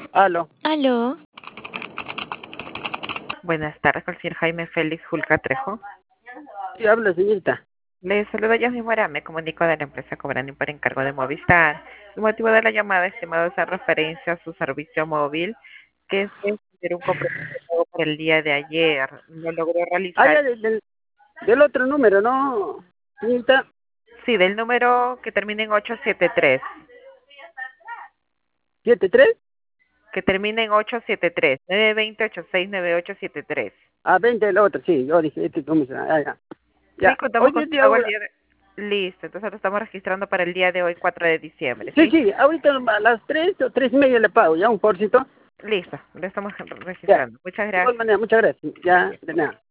Aló. Aló, Buenas tardes, con el señor Jaime Félix Julca Trejo. Sí, habla, señorita. Le saluda Yasmin Mora, me comunico de la empresa Cobrani por encargo de Movistar. El motivo de la llamada, estimado, es en referencia a su servicio móvil, que es de hacer un compromiso de pago por el día de ayer. Lo logró Ah, realizar. ya, del otro número, ¿no, señorita? Sí, del número que termina en 873. 73. Que termina en 873. 920-869873. Ah, 20 el otro, sí. Yo dije, este número. Ah, ya. Sí, Ya. contamos con Oye, su pago el Diego, día de... Listo, entonces lo estamos registrando para el día de hoy, 4 de diciembre, sí, ¿sí? sí, ahorita a las 3 o 3:30 le pago, ya, un porcito. Listo, lo estamos Ya. registrando. Muchas De igual gracias. manera, muchas gracias. Ya, de nada.